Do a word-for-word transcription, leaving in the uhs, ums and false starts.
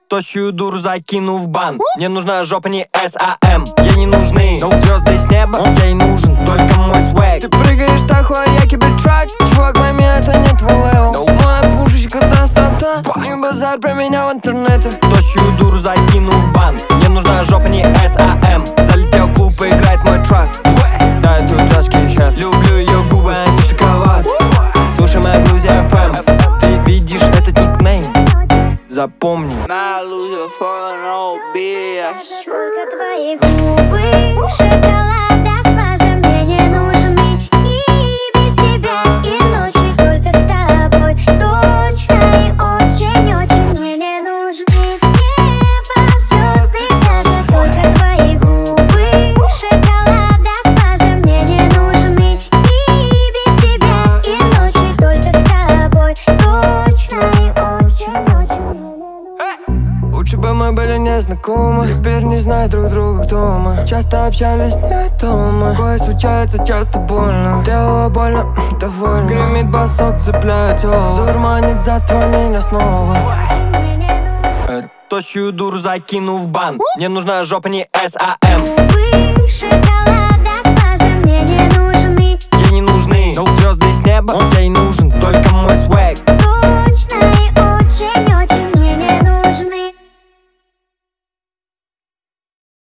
Тощую дуру закину в бан. Мне нужна жопа, не эс а эм. Ей не нужны звезды с неба, ей нужен только мой свэг. Ты прыгаешь так, хуй, я кибертрак. Чувак, пойми, это не твой левел. Моя пушечка танстанта, не базар про меня в интернете. Тощую дуру закину в бан. Мне нужна жопа, не эс а эм. Залетел в клуб, и играет мой трак. Да, это тяжкий хет. Люблю ее губы, а не шоколад. Слушай моя Грузия эф эм. Ты видишь этот никнейм? Запомни. Только твои губы, шоколада с флажем мне не нужны. И без тебя, и ночи только с тобой. Точно и очень-очень мне не нужны. С неба звезды даже. Только твои губы, шоколада с флажем мне не нужны. И без тебя, и ночи только с тобой. Точно и очень-очень. Лучше бы мы были незнакомы. Теперь не знают друг друга, кто мы. Часто общались не дома. Такое случается часто больно. Делала больно, довольно. Гремит басок, цепляет тело. Дурманит, затвор меня снова. Тощую дуру закину в бан. Мне нужна жопа, не эс а эм. Шоколад.